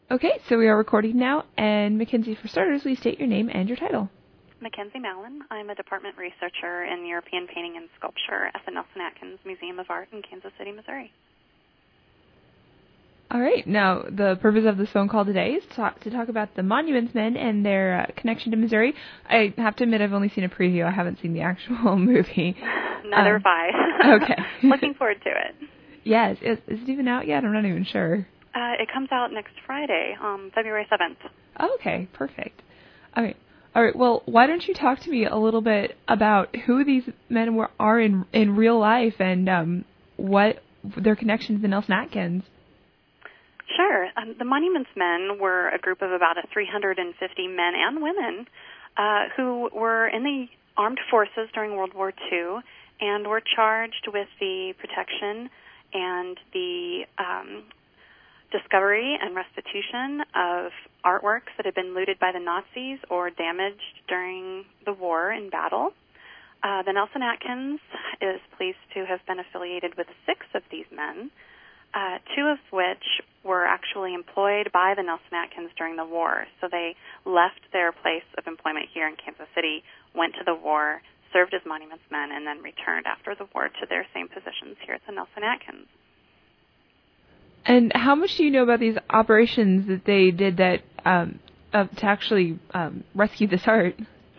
Okay, so we are recording now, and Mackenzie, for starters, please state your name and your title. Mackenzie Mallon. I'm a department researcher in European painting and sculpture at the Nelson Atkins Museum of Art in Kansas City, Missouri. All right, now the purpose of this phone call today is to talk about the Monuments Men and their connection to Missouri. I have to admit I've only seen a preview. I haven't seen the actual movie. Neither have I. Okay. Looking forward to it. Yes. Is it even out yet? I'm not even sure. It comes out next Friday, February 7th. Okay, perfect. All right. Well, why don't you talk to me a little bit about who these men are in real life and what their connection to the Nelson Atkins? Sure. The Monuments Men were a group of about 350 men and women who were in the armed forces during World War II and were charged with the protection and the discovery and restitution of artworks that had been looted by the Nazis or damaged during the war in battle. The Nelson Atkins is pleased to have been affiliated with 6 of these men, 2 of which were actually employed by the Nelson Atkins during the war. So they left their place of employment here in Kansas City, went to the war, served as Monuments Men, and then returned after the war to their same positions here at the Nelson Atkins. And how much do you know about these operations that they did that to actually rescue this art?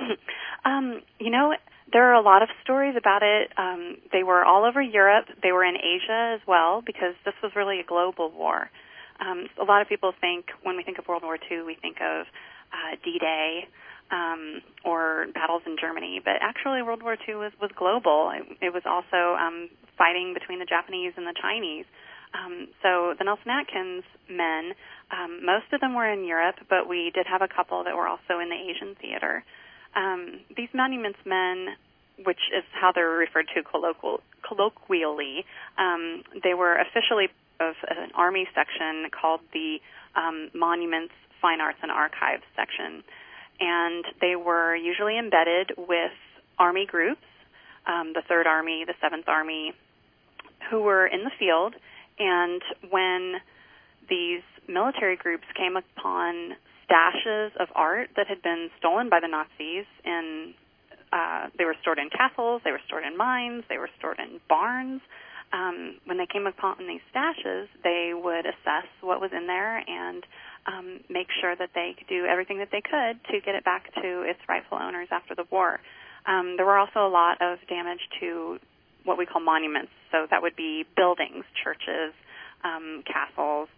There are a lot of stories about it. They were all over Europe. They were in Asia as well, because this was really a global war. A lot of people think, when we think of World War II, we think of D-Day or battles in Germany, but actually World War II was global. It was also fighting between the Japanese and the Chinese. So the Nelson Atkins men, most of them were in Europe, but we did have a couple that were also in the Asian theater. These Monuments Men, which is how they're referred to colloquially, they were officially of an Army section called the Monuments, Fine Arts, and Archives section. And they were usually embedded with Army groups, the 3rd Army, the 7th Army, who were in the field. And when these military groups came upon stashes of art that had been stolen by the Nazis, and they were stored in castles, they were stored in mines, they were stored in barns. When they came upon these stashes, they would assess what was in there and make sure that they could do everything that they could to get it back to its rightful owners after the war. There were also a lot of damage to what we call monuments, so that would be buildings, churches, castles,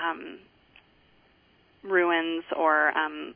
ruins, or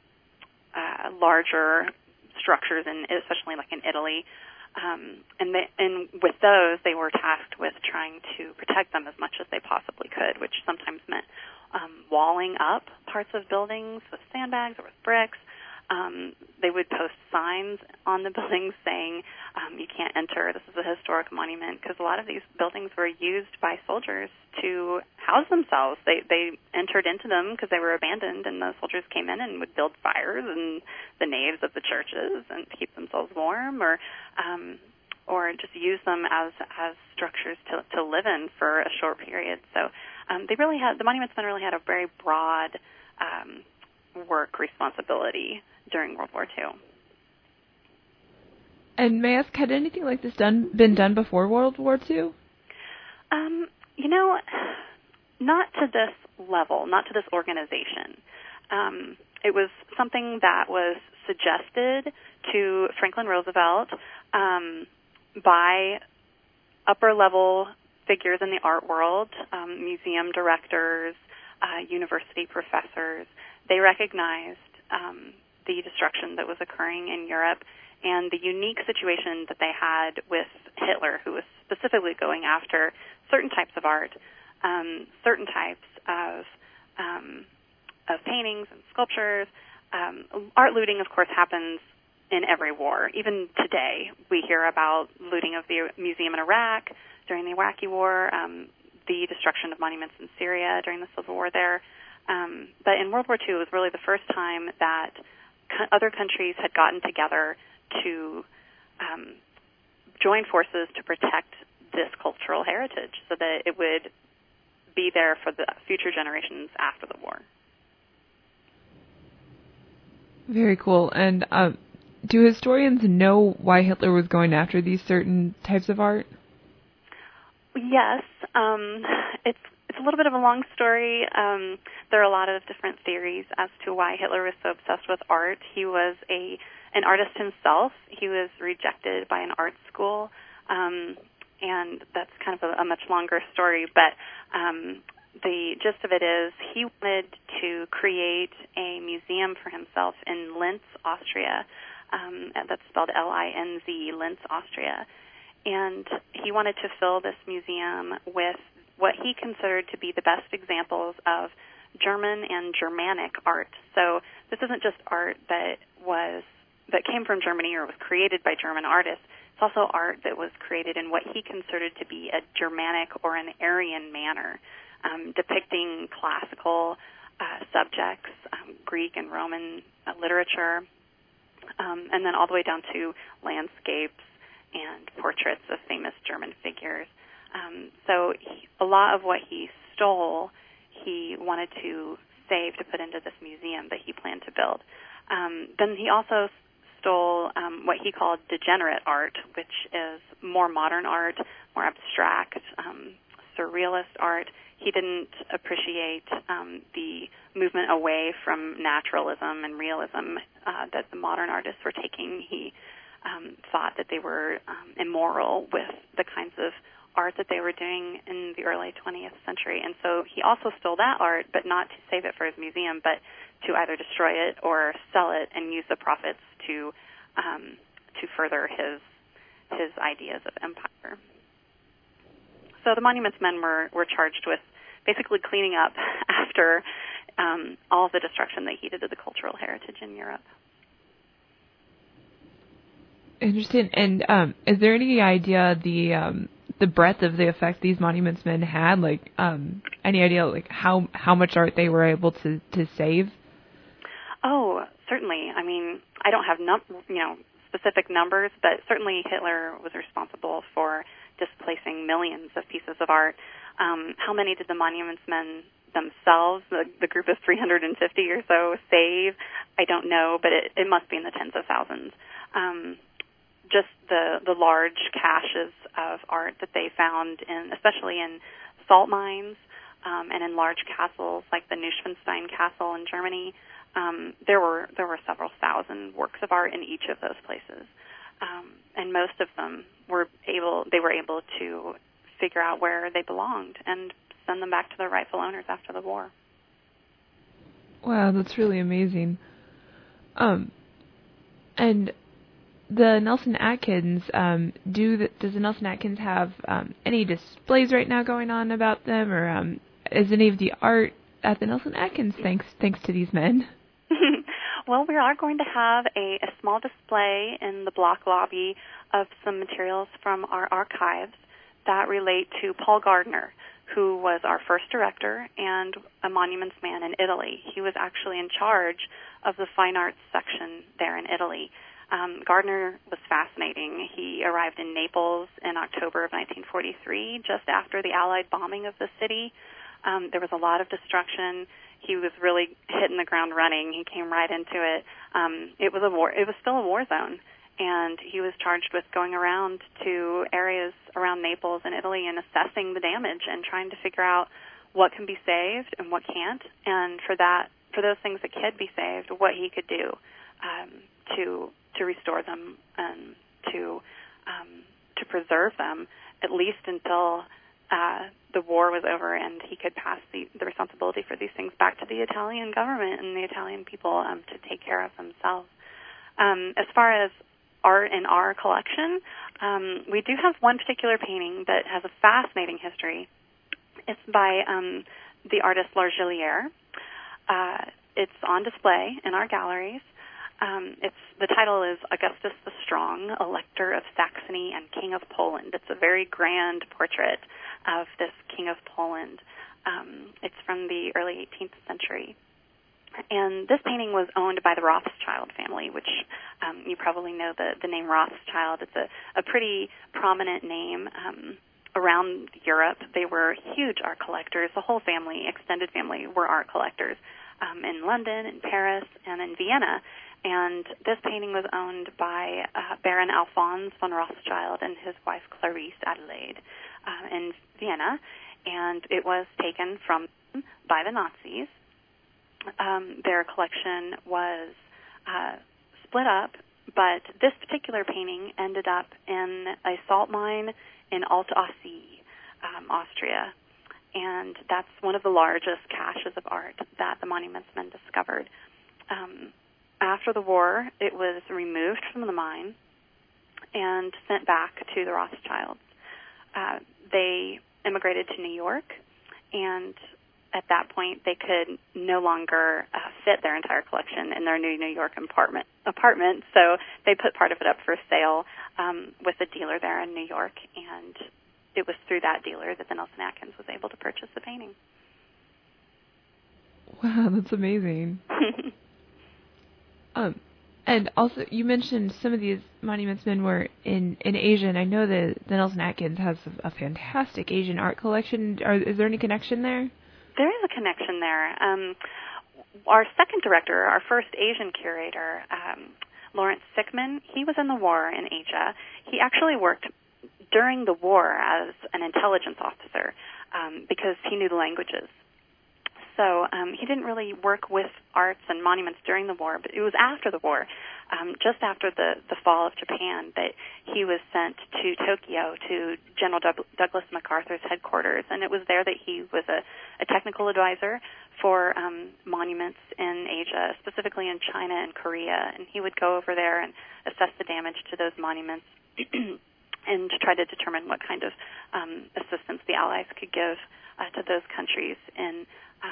larger structures, especially like in Italy. And with those, they were tasked with trying to protect them as much as they possibly could, which sometimes meant walling up parts of buildings with sandbags or with bricks. They would post signs on the buildings saying, you can't enter, this is a historic monument, because a lot of these buildings were used by soldiers to house themselves. They entered into them because they were abandoned, and the soldiers came in and would build fires in the naves of the churches and to keep themselves warm, or just use them as structures to live in for a short period. So the Monuments Men really had a very broad work responsibility during World War II. And may I ask, had anything like this been done before World War II? Not to this level, not to this organization. It was something that was suggested to Franklin Roosevelt by upper-level figures in the art world, museum directors, university professors. They recognized the destruction that was occurring in Europe and the unique situation that they had with Hitler, who was specifically going after certain types of art, certain types of paintings and sculptures. Art looting, of course, happens in every war. Even today, we hear about looting of the museum in Iraq during the Iraqi War, the destruction of monuments in Syria during the Civil War there. But in World War II, it was really the first time that other countries had gotten together to join forces to protect this cultural heritage so that it would be there for the future generations after the war. Very cool. And do historians know why Hitler was going after these certain types of art? Yes, it's a little bit of a long story. There are a lot of different theories as to why Hitler was so obsessed with art. He was an artist himself. He was rejected by an art school, and that's kind of a much longer story. But the gist of it is he wanted to create a museum for himself in Linz, Austria. That's spelled Linz, Linz, Austria. And he wanted to fill this museum with what he considered to be the best examples of German and Germanic art. So this isn't just art that came from Germany or was created by German artists. It's also art that was created in what he considered to be a Germanic or an Aryan manner, depicting classical subjects, Greek and Roman literature, and then all the way down to landscapes and portraits of famous German figures. So a lot of what he stole, he wanted to save to put into this museum that he planned to build. Then he also stole what he called degenerate art, which is more modern art, more abstract, surrealist art. He didn't appreciate the movement away from naturalism and realism that the modern artists were taking. He thought that they were immoral with the kinds of art that they were doing in the early 20th century. And so he also stole that art, but not to save it for his museum, but to either destroy it or sell it and use the profits to further his ideas of empire. So the Monuments Men were charged with basically cleaning up after all of the destruction that he did to the cultural heritage in Europe. Interesting. And is there any idea the breadth of the effect these Monuments Men had? Like, any idea like how much art they were able to save? Oh, certainly. I mean, I don't have specific numbers, but certainly Hitler was responsible for displacing millions of pieces of art. How many did the Monuments Men themselves, the group of 350 or so, save? I don't know, but it must be in the tens of thousands. Just the large caches of art that they found, especially in salt mines and in large castles like the Neuschwanstein Castle in Germany. There were several thousand works of art in each of those places, and most of them were able to figure out where they belonged and send them back to their rightful owners after the war. Wow, that's really amazing. And the Nelson Atkins, does the Nelson Atkins have any displays right now going on about them, or is any of the art at the Nelson Atkins thanks to these men? Well, we are going to have a small display in the block lobby of some materials from our archives that relate to Paul Gardner, who was our first director and a Monuments Man in Italy. He was actually in charge of the fine arts section there in Italy. Gardner was fascinating. He arrived in Naples in October of 1943, just after the Allied bombing of the city. There was a lot of destruction. He was really hitting the ground running. He came right into it. It was still a war zone, and he was charged with going around to areas around Naples and Italy and assessing the damage and trying to figure out what can be saved and what can't, and for those things that could be saved, what he could do to restore them and to preserve them, at least until the war was over and he could pass the responsibility for these things back to the Italian government and the Italian people to take care of themselves. As far as art in our collection, we do have one particular painting that has a fascinating history. It's by the artist Largillière. It's on display in our galleries. The title is Augustus the Strong, Elector of Saxony and King of Poland. It's a very grand portrait of this King of Poland. It's from the early 18th century. And this painting was owned by the Rothschild family, which you probably know the name Rothschild. It's a pretty prominent name around Europe. They were huge art collectors. The whole family, extended family, were art collectors. in London, in Paris, and in Vienna. And this painting was owned by Baron Alphonse von Rothschild and his wife Clarice Adelaide in Vienna, and it was taken from them by the Nazis. Their collection was split up, but this particular painting ended up in a salt mine in Alt-Aussee, Austria, and that's one of the largest caches of art that the Monuments Men discovered. After the war, it was removed from the mine and sent back to the Rothschilds. They immigrated to New York, and at that point, they could no longer fit their entire collection in their new New York apartment. So they put part of it up for sale with a dealer there in New York, and it was through that dealer that the Nelson Atkins was able to purchase the painting. Wow, that's amazing. And also, you mentioned some of these Monuments Men were in Asia, and I know that the Nelson Atkins has a fantastic Asian art collection. Is there any connection there? There is a connection there. Our second director, our first Asian curator, Lawrence Sickman, he was in the war in Asia. He actually worked during the war as an intelligence officer because he knew the languages. So he didn't really work with arts and monuments during the war, but it was after the war, just after the fall of Japan, that he was sent to Tokyo to General Douglas MacArthur's headquarters, and it was there that he was a technical advisor for monuments in Asia, specifically in China and Korea, and he would go over there and assess the damage to those monuments and to try to determine what kind of assistance the Allies could give to those countries in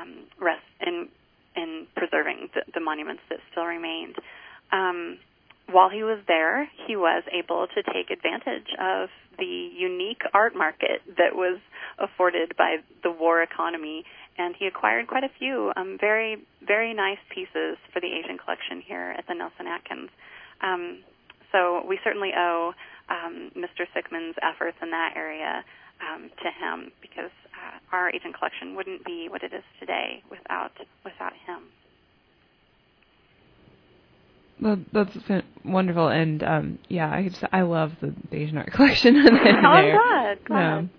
preserving the monuments that still remained. While he was there, he was able to take advantage of the unique art market that was afforded by the war economy, and he acquired quite a few very, very nice pieces for the Asian collection here at the Nelson Atkins. So we certainly owe Mr. Sickman's efforts in that area to him, because our Asian collection wouldn't be what it is today without him. Well, that's wonderful, and I love the Asian art collection. I'm glad.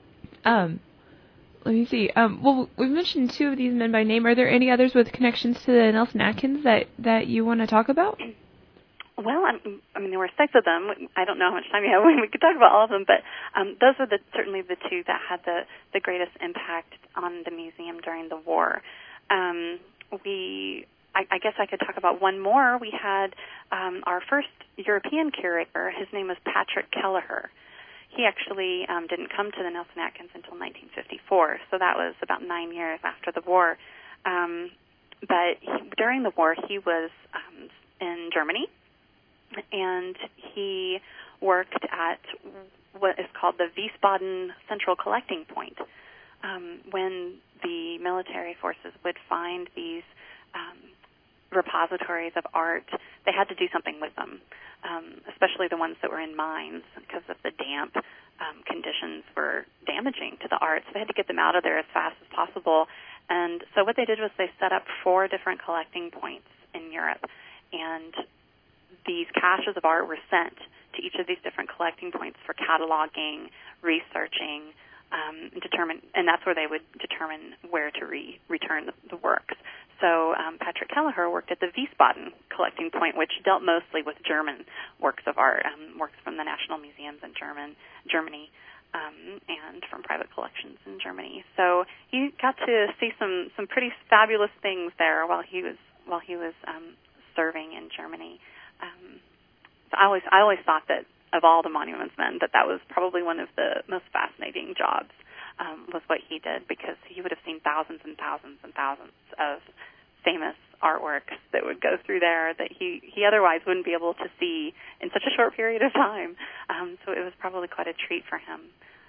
Let me see. Well, we've mentioned two of these men by name. Are there any others with connections to the Nelson Atkins that you want to talk about? Well, I mean, there were six of them. I don't know how much time you have. We could talk about all of them, but those were certainly the two that had the greatest impact on the museum during the war. I guess I could talk about one more. We had our first European curator. His name was Patrick Kelleher. He actually didn't come to the Nelson Atkins until 1954, so that was about 9 years after the war. But during the war, he was in Germany, and he worked at what is called the Wiesbaden Central Collecting Point. When the military forces would find these repositories of art, they had to do something with them, especially the ones that were in mines, because of the damp conditions were damaging to the art. So they had to get them out of there as fast as possible. And so what they did was they set up 4 different collecting points in Europe, and these caches of art were sent to each of these different collecting points for cataloging, researching, and that's where they would determine where to return the works. So Patrick Kelleher worked at the Wiesbaden collecting point, which dealt mostly with German works of art, works from the national museums in Germany, and from private collections in Germany. So he got to see some pretty fabulous things there while he was serving in Germany. So I always thought that of all the Monuments Men, that was probably one of the most fascinating jobs, was what he did, because he would have seen thousands and thousands and thousands of famous artworks that would go through there that he otherwise wouldn't be able to see in such a short period of time. So it was probably quite a treat for him.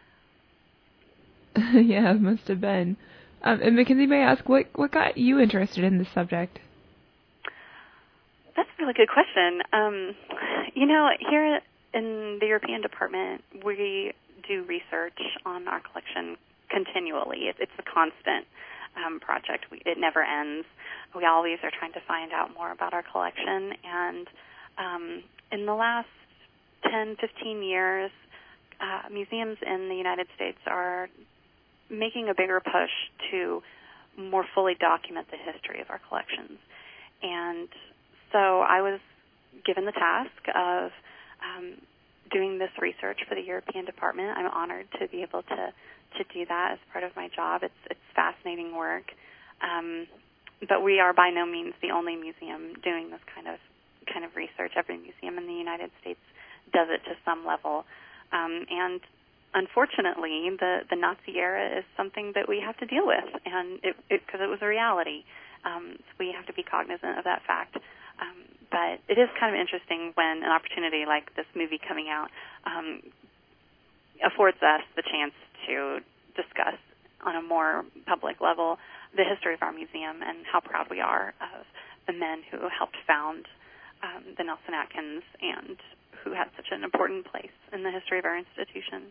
Yeah, it must have been. And Mackenzie, may I ask, what got you interested in this subject? That's a really good question. Here in the European department, we do research on our collection continually. It's a constant. project. It never ends. We always are trying to find out more about our collection, and in the last 10, 15 years, museums in the United States are making a bigger push to more fully document the history of our collections. And so I was given the task of doing this research for the European department. I'm honored to be able to do that as part of my job. It's fascinating work. But we are by no means the only museum doing this kind of research. Every museum in the United States does it to some level. And unfortunately, the Nazi era is something that we have to deal with, and because it was a reality. So we have to be cognizant of that fact. But it is kind of interesting when an opportunity like this movie coming out affords us the chance to discuss on a more public level the history of our museum and how proud we are of the men who helped found the Nelson-Atkins and who had such an important place in the history of our institution.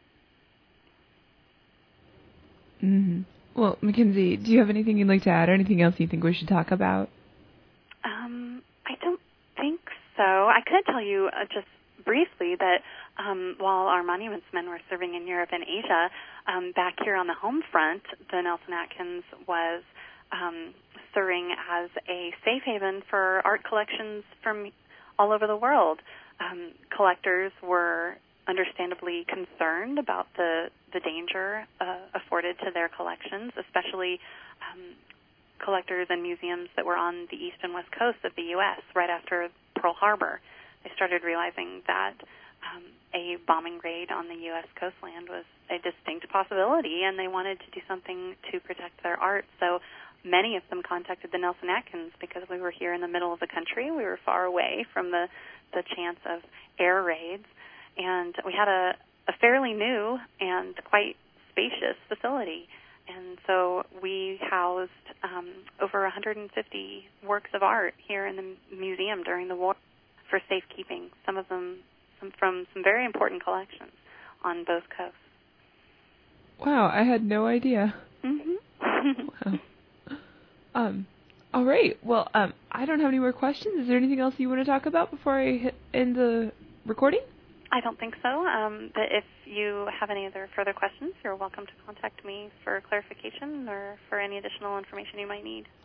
Mm-hmm. Well, Mackenzie, do you have anything you'd like to add or anything else you think we should talk about? I don't think so. I could tell you just briefly that while our monuments men were serving in Europe and Asia, back here on the home front, the Nelson-Atkins was serving as a safe haven for art collections from all over the world. Collectors were understandably concerned about the danger afforded to their collections, especially collectors and museums that were on the east and west coast of the U.S. right after Pearl Harbor. They started realizing that a bombing raid on the U.S. coastland was a distinct possibility, and they wanted to do something to protect their art. So many of them contacted the Nelson-Atkins because we were here in the middle of the country. We were far away from the chance of air raids, and we had a fairly new and quite spacious facility. And so we housed over 150 works of art here in the museum during the war for safekeeping, some of them from some very important collections on both coasts. Wow, I had no idea. Mm-hmm. Wow. All right. Well, I don't have any more questions. Is there anything else you want to talk about before I end the recording? I don't think so. But if you have any other further questions, you're welcome to contact me for clarification or for any additional information you might need.